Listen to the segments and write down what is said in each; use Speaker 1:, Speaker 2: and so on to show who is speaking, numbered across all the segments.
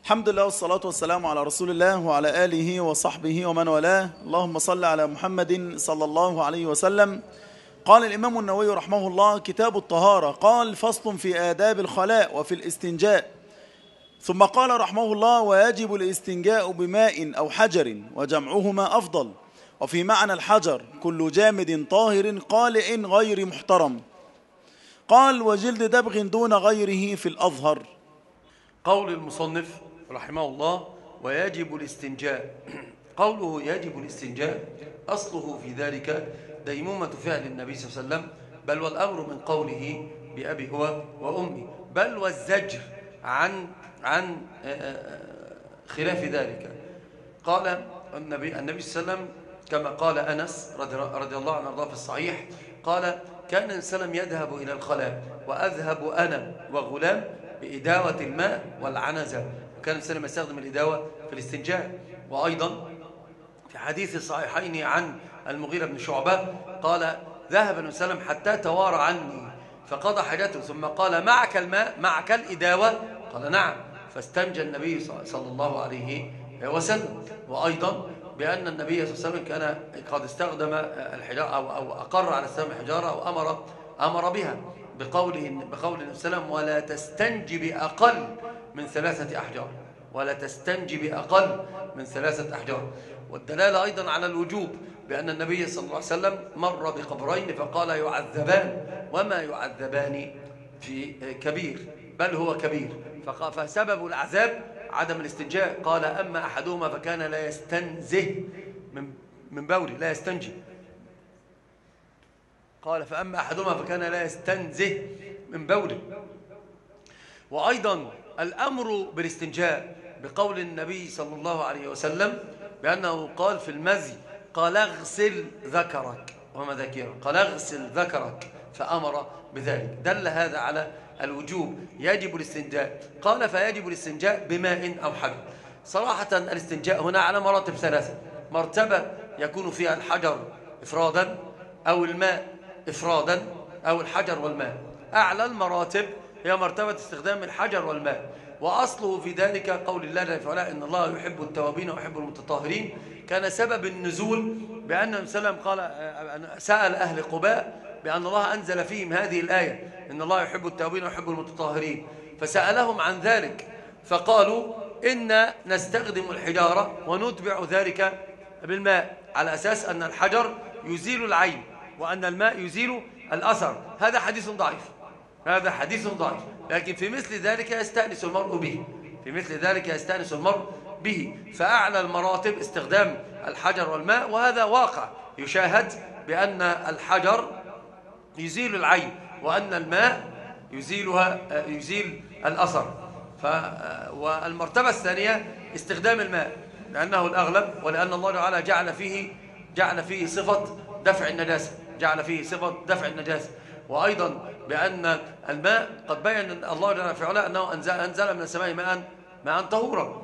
Speaker 1: الحمد لله والصلاة والسلام على رسول الله وعلى آله وصحبه ومن والاه. اللهم صل على محمد صلى الله عليه وسلم. قال الإمام النووي رحمه الله: كتاب الطهارة. قال: فصل في آداب الخلاء وفي الاستنجاء. ثم قال رحمه الله: ويجب الاستنجاء بماء أو حجر وجمعهما أفضل. وفي معنى الحجر كل جامد طاهر قالع غير محترم. قال: وجلد دبغ دون غيره في الأظهر.
Speaker 2: قول المصنف رحمه الله: ويجب الاستنجاء. قوله يجب الاستنجاء أصله في ذلك ديمومة فعل النبي صلى الله عليه وسلم، بل والأمر من قوله بأبي هو وأمي، بل والزجر عن خلاف ذلك. قال النبي صلى الله عليه وسلم كما قال أنس رضي الله عنه وارضاه في الصحيح، قال: كان السلام يذهب إلى الخلاء وأذهب أنا وغلام بإداوة الماء والعنزة. وكان السلام يستخدم الإداوة في الاستنجاء. وأيضا في حديث الصحيحين عن المغيرة بن شعبة قال: ذهب النبي صلى الله عليه وسلم حتى توارى عني فقضى حاجته، ثم قال: معك الماء معك الإداوة؟ قال: نعم. فاستنجى النبي صلى الله عليه وسلم. وأيضا بأن النبي صلى الله عليه وسلم كان قد استخدم الحجارة أو أقر على استخدام الحجارة أو أمر بها بقول النبي صلى الله عليه وسلم: ولا تستنجي بأقل من 3 أحجار، ولا تستنجي بأقل من 3 أحجار. والدلالة أيضا على الوجوب بأن النبي صلى الله عليه وسلم مر بقبرين فقال: يعذبان وما يعذبان في كبير، بل هو كبير. فسبب العذاب عدم الاستنجاء. قال: أما أحدهما فكان لا يستنزه من بوله، لا يستنجي. قال: فأما أحدهما فكان لا يستنزه من بوله. وأيضا الأمر بالاستنجاء بقول النبي صلى الله عليه وسلم بأنه قال في المزي: قال: اغسل ذكرك ومذاكيرك، قال: اغسل ذكرك، فأمر بذلك. دل هذا على الوجوب، يجب الاستنجاء. قال: فيجب الاستنجاء بماء أو حجر. صراحة الاستنجاء هنا على مراتب 3. مرتبة يكون فيها الحجر إفرادا أو الماء إفرادا أو الحجر والماء. أعلى المراتب هي مرتبة استخدام الحجر والماء، وأصله في ذلك قول الله جل وعلا: إن الله يحب التوابين ويحب المتطهرين. كان سبب النزول بأن النبي صلى الله عليه وسلم قال سأل أهل قباء بأن الله أنزل فيهم هذه الآية: إن الله يحب التوابين ويحب المتطهرين، فسألهم عن ذلك فقالوا: إن نستخدم الحجارة ونتبع ذلك بالماء، على أساس أن الحجر يزيل العين وأن الماء يزيل الأثر. هذا حديث ضعيف، هذا حديث ضعيف، لكن في مثل ذلك يستأنس المرء به، في مثل ذلك يستأنس المرء به. فأعلى المراتب استخدام الحجر والماء، وهذا واقع يشاهد بأن الحجر يزيل العين وأن الماء يزيل الأثر. والمرتبة الثانية استخدام الماء لأنه الأغلب، ولأن الله تعالى جعل فيه صفة دفع النجاسة، جعل فيه صفة دفع النجاسة. وأيضا بأن الماء قد بيّن الله جل وعلا أنه أنزل من السماء ماء طهورا،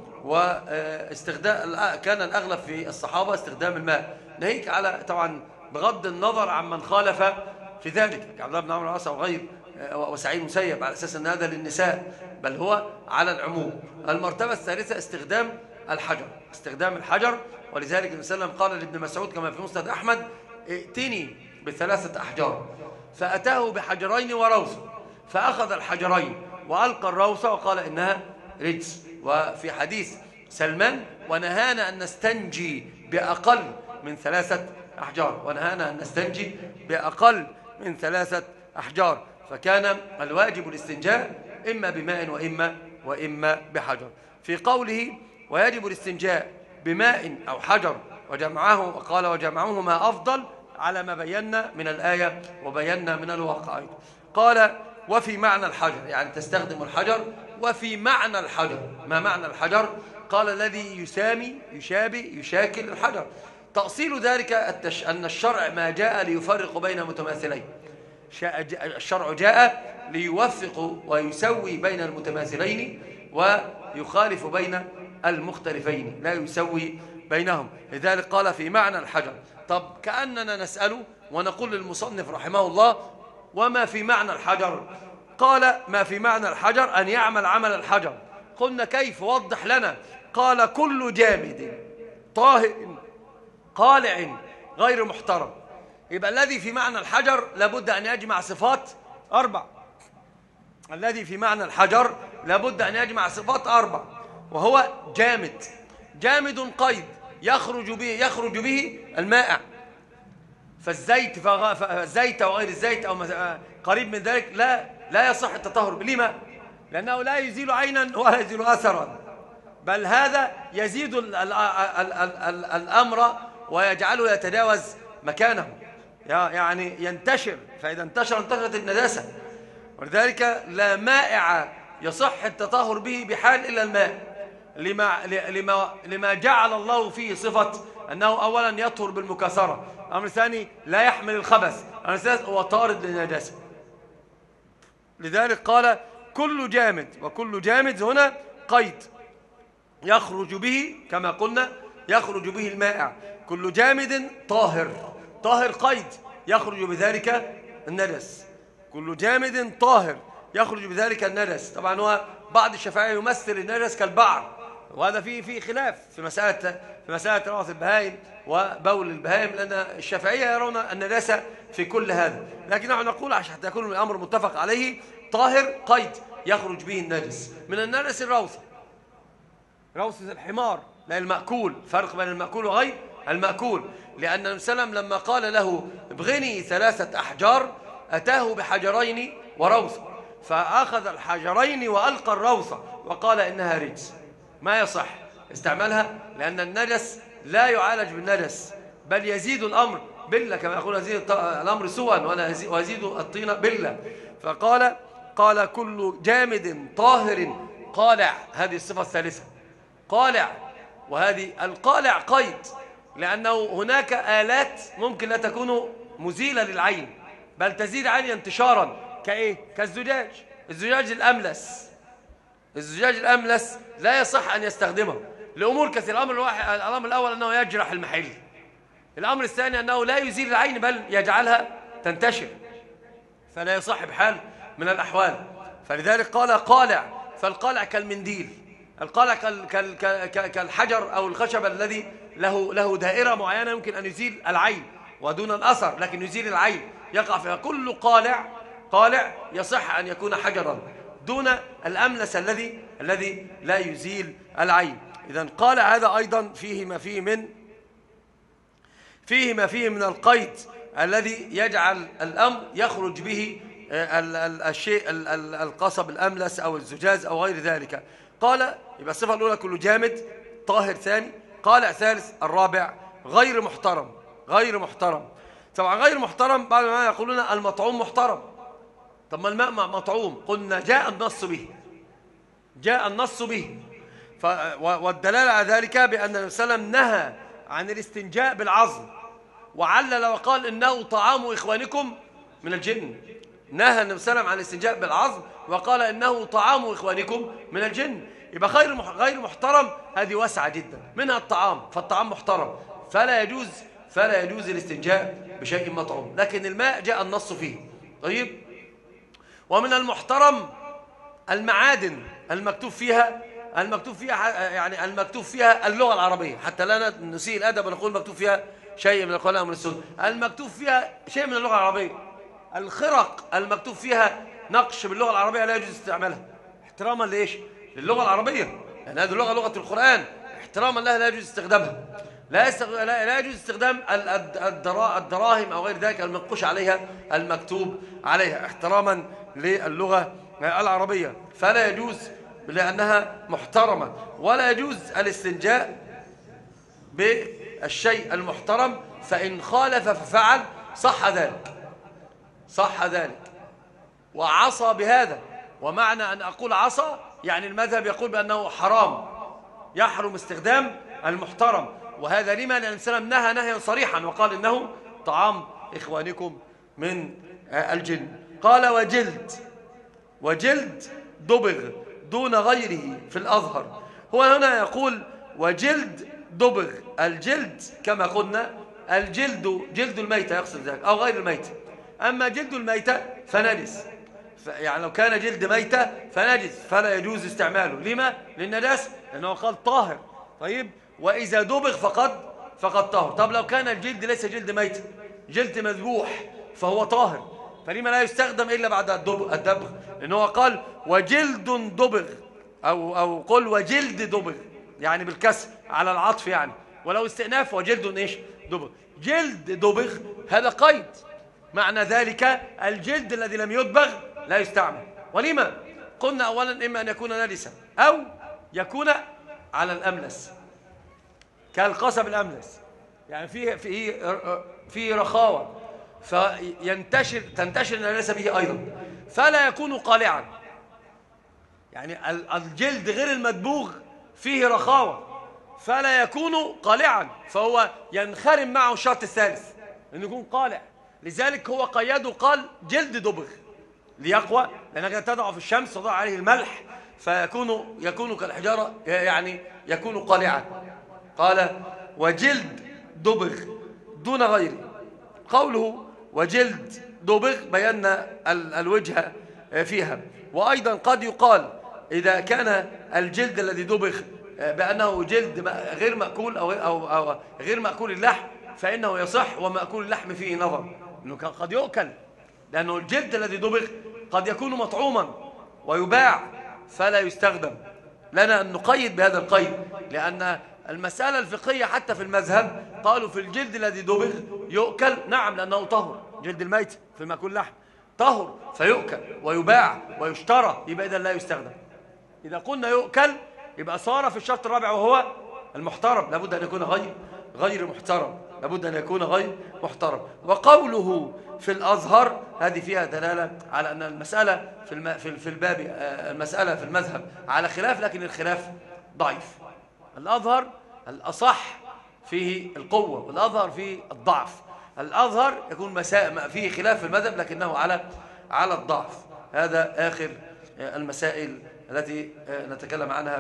Speaker 2: كان الأغلب في الصحابة استخدام الماء، ناهيك على طبعا بغض النظر عن من خالف في ذلك كعبد الله بن عمرو العاص وغير وسعيد المسيب، على أساس أن هذا للنساء، بل هو على العموم. المرتبة الثالثة استخدام الحجر. ولذلك النبي صلى الله عليه وسلم قال لابن مسعود كما في مسند أحمد: ائتني ب3 أحجار، فأتاه بحجرين وروثة، فأخذ الحجرين وألقى الروثة وقال: إنها رجس. وفي حديث سلمان: ونهانا أن نستنجي بأقل من 3 أحجار، ونهانا أن نستنجي بأقل من 3 أحجار. فكان الواجب الاستنجاء إما بماء وإما بحجر. في قوله: ويجب الاستنجاء بماء أو حجر وقال: وجمعهما أفضل، على ما بينا من الآية وبينا من الواقع. قال: وفي معنى الحجر، يعني تستخدم الحجر وفي معنى الحجر. ما معنى الحجر؟ قال: الذي يشاكل الحجر. تأصيل ذلك أن الشرع ما جاء ليفرق بين متماثلين. الشرع جاء ليوفق ويسوي بين المتماثلين ويخالف بين المختلفين، لا يسوي بينهم. لذلك قال: في معنى الحجر. طب كأننا نسأله ونقول للمصنف رحمه الله: وما في معنى الحجر؟ قال: ما في معنى الحجر أن يعمل عمل الحجر، قلنا كيف؟ وضح لنا. قال كل جامد طاهر قالع غير محترم. يبقى الذي في معنى الحجر لابد أن يجمع صفات 4. الذي في معنى الحجر لابد أن يجمع صفات 4، وهو جامد. جامد قيد يخرج به المائع، فالزيت وغير الزيت أو قريب من ذلك لا يصح التطهر به. لما؟ لأنه لا يزيل عينا ولا يزيل أثرا، بل هذا يزيد الأمر ويجعله يتجاوز مكانه، يعني ينتشر، فإذا انتشرت النجاسة. ولذلك لا مائع يصح التطهر به بحال إلا الماء، لما جعل الله فيه صفة أنه أولا يطهر بالمكاثرة، الأمر الثاني لا يحمل الخبث، الأمر الثالث هو طارد للنجاسة. لذلك قال كل جامد، وكل جامد هنا قيد يخرج به كما قلنا يخرج به المائع. كل جامد طاهر قيد يخرج بذلك النجس. كل جامد طاهر يخرج بذلك النجس. طبعا هو بعض الشافعية يمثل النجس كالبعر، وهذا فيه خلاف في مسألة روث البهائم وبول البهائم، لأن الشافعية يرون النجاسة في كل هذا، لكن نحن نقول عشان حتى يكون الأمر متفق عليه طاهر قيد يخرج به النجس. من النجس روثة الحمار، لا المأكول، فرق بين المأكول وغير المأكول، لأن النبي صلى الله عليه وسلم لما قال له ابغني 3 أحجار أتاه بحجرين وروثة، فأخذ الحجرين وألقى الروثة وقال إنها رجس، ما يصح استعمالها، لأن النجس لا يعالج بالنجس، بل يزيد الأمر بلة، كما يقول يزيد الأمر سوءا ويزيد الطين بلة. قال كل جامد طاهر قالع، هذه الصفة الثالثة قالع. وهذه القالع قيد، لأنه هناك آلات ممكن لا تكون مزيلة للعين، بل تزيد عين انتشارا، كإيه؟ كالزجاج. الزجاج الأملس لا يصح أن يستخدمه لأمور كثيرة. الأمر الأول أنه يجرح المحل، الأمر الثاني أنه لا يزيل العين بل يجعلها تنتشر، فلا يصح بحال من الأحوال. فلذلك قال قالع، فالقالع كالمنديل، القالع كالحجر أو الخشب الذي له دائرة معينة يمكن أن يزيل العين ودون الأثر، لكن يزيل العين يقع فيها. كل قالع يصح أن يكون حجرا دون الأملس الذي لا يزيل العين. إذن قالع هذا أيضا فيه ما فيه من القيد الذي يجعل الأمر يخرج به الشيء القصب الأملس أو الزجاج أو غير ذلك. قال يبقى الصفة الأولى كل جامد طاهر، ثاني قالع، ثالث الرابع غير محترم. طبعا غير محترم بعض ما يقولون المطعوم محترم. طب ما الماء مطعوم؟ قلنا جاء النص به والدلالة على ذلك بأن النبي صلى الله عليه وسلم نهى عن الاستنجاء بالعظم، وعلل وقال إنه طعام إخوانكم من الجن. نهى النبي صلى الله عليه وسلم عن الاستنجاء بالعظم وقال إنه طعام إخوانكم من الجن. يبقى غير محترم هذه واسعة جدا، منها الطعام، فالطعام محترم، فلا يجوز الاستنجاء بشيء مطعوم، لكن الماء جاء النص فيه. طيب، ومن المحترم المعادن المكتوب فيها يعني المكتوب فيها اللغة العربية، حتى لا نسيء الأدب ونقول مكتوب فيها شيء من القرآن أو من السنة، المكتوب فيها شيء من اللغة العربية. الخرق المكتوب فيها نقش باللغة العربية لا يجوز استعمالها احتراما لإيش؟ للغة العربية، يعني هذه اللغة لغة القرآن، احتراما لها لا يجوز استخدامها، لا يجوز استخدام الدراهم أو غير ذلك المنقوش عليها المكتوب عليها احتراما للغة العربية، فلا يجوز لأنها محترمة. ولا يجوز الاستنجاء بالشيء المحترم، فإن خالف ففعل صح ذلك وعصى بهذا. ومعنى أن أقول عصى يعني المذهب يقول بأنه حرام، يحرم استخدام المحترم. وهذا لما؟ لأن السلام نهى نهيا صريحا وقال إنه طعام إخوانكم من الجن. قال وجلد دبغ دون غيره في الأظهر. هو هنا يقول وجلد دبغ، الجلد كما قلنا جلد الميتة يقصد ذلك أو غير الميتة، أما جلد الميتة فنجس، يعني لو كان جلد ميتة فنجس فلا يجوز استعماله. لما؟ للنجاسة، لأنه قال طاهر. طيب، وإذا دبغ فقد طاهر. طب لو كان الجلد ليس جلد ميتة، جلد مذبوح، فهو طاهر، فلما لا يستخدم إلا بعد الدبغ؟ لأنه قال وجلد دبغ، أو قل وجلد دبغ، يعني بالكسر على العطف يعني، ولو استئناف وجلد إيش؟ دبغ. جلد دبغ هذا قيد، معنى ذلك الجلد الذي لم يدبغ لا يستعمل. ولما؟ قلنا أولا إما أن يكون نجسا أو يكون على الأملس، كالقصب الأملس، يعني فيه رخاوة، تنتشر النجاسة به أيضا، فلا يكون قالعا. يعني الجلد غير المدبوغ فيه رخاوة فلا يكون قالعا، فهو ينخرم معه الشرط الثالث أنه يكون قالع. لذلك هو قيده قال جلد دبغ ليقوى، لأنك تضع في الشمس وضع عليه الملح فيكون كالحجارة، يعني يكون قالعا. قال وجلد دبغ دون غيره. قوله وجلد دبغ بينا الوجه فيها. وأيضا قد يقال إذا كان الجلد الذي دبغ بأنه جلد غير مأكول أو غير مأكول اللحم فإنه يصح، ومأكول اللحم فيه نظر، إنه قد يؤكل، لأنه الجلد الذي دبغ قد يكون مطعوما ويباع فلا يستخدم. لنا أن نقيد بهذا القيد، لأن المسألة الفقهية حتى في المذهب قالوا في الجلد الذي دبغ يؤكل، نعم، لأنه طهر. جلد الميت في مأكول لحم طهر فيؤكل ويباع ويشترى، يبقى إذا لا يستخدم. إذا قلنا يؤكل يبقى صار في الشرط الرابع وهو المحترم، لابد أن يكون غير محترم، لابد أن يكون غير محترم. وقوله في الأزهر هذه فيها دلالة على أن المسألة في الباب، المسألة في المذهب على خلاف، لكن الخلاف ضعيف. الأظهر الأصح فيه القوة، والأظهر فيه الضعف. الأظهر يكون فيه خلاف في المذهب لكنه على الضعف. هذا آخر المسائل التي نتكلم عنها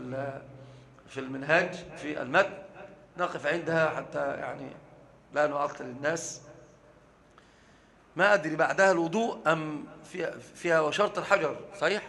Speaker 2: في المنهاج في المتن. نقف عندها حتى يعني لا نعطل الناس. ما أدري بعدها الوضوء أم فيها وشرط الحجر، صحيح؟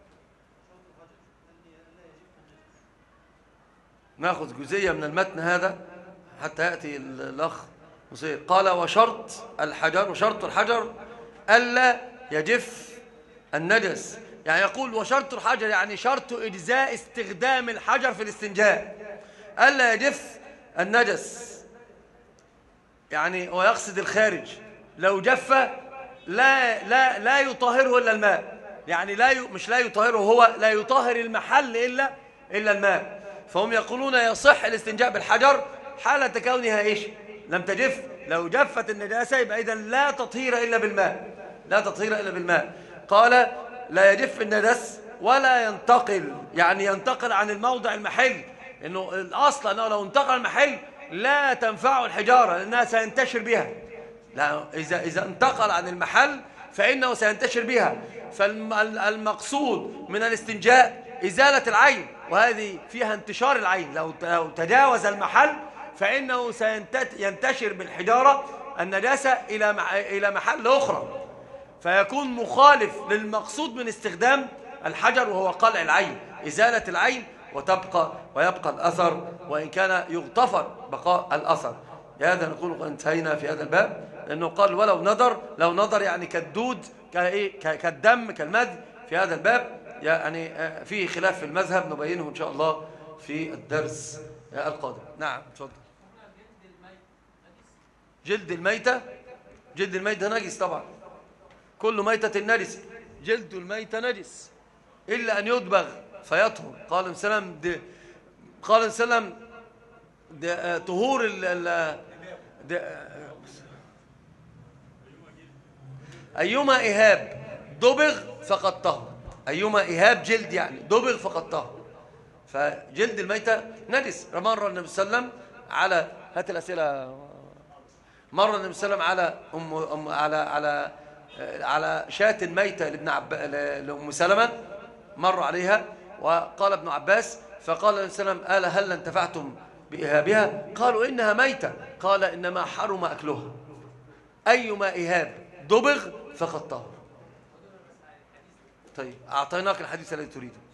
Speaker 2: ناخذ جزئية من المتن هذا حتى يأتي الأخ مصير. قال وشرط الحجر، وشرط الحجر ألا يجف النجس. يعني يقول وشرط الحجر يعني شرط إجزاء استخدام الحجر في الاستنجاء، ألا يجف النجس، يعني ويقصد الخارج. لو جف لا يطهره إلا الماء، يعني مش لا يطهره هو، لا يطهر المحل إلا الماء. فهم يقولون يصح الاستنجاء بالحجر حالة كونها إيش؟ لم تجف. لو جفت النجاسة يبقى إذن لا تطهير إلا بالماء، لا تطهير إلا بالماء. قال لا يجف النجس ولا ينتقل، يعني ينتقل عن الموضع المحل، إنه الأصل أنه لو انتقل المحل لا تنفع الحجارة لأنها سينتشر بها. لا، إذا انتقل عن المحل فإنه سينتشر بها. فالمقصود من الاستنجاء إزالة العين، وهذه فيها انتشار العين. لو تجاوز المحل فإنه سينتشر بالحجارة النجاسة إلى محل أخرى، فيكون مخالف للمقصود من استخدام الحجر، وهو قلع العين، إزالة العين، ويبقى الأثر، وإن كان يغتفر بقاء الأثر. هذا نقول انتهينا في هذا الباب، لأنه قال ولو نظر يعني كالدود كالدم كالمد. في هذا الباب يعني فيه خلاف في المذهب، نبينه إن شاء الله في الدرس القادم. نعم تفضل. جلد الميتة نجس طبعا، كل ميتة نجس، جلد الميتة نجس إلا أن يدبغ فيطهر. قال سلام طهور أيما إهاب دبغ فقد طهر. أيما إهاب جلد يعني دبغ فقد طهر. فجلد الميتة نجس. مر النبي صلى الله عليه وسلم على هات الأسئلة. مر النبي صلى الله عليه وسلم على شاة ميتة لأم سلمة، مر عليها وقال ابن عباس، فقال النبي صلى الله عليه وسلم ألا هل انتفعتم بإهابها؟ قالوا إنها ميتة. قال إنما حرم أكلها. أيما إهاب دبغ فقد طهر. طيب أعطيناك الحديث الذي تريده.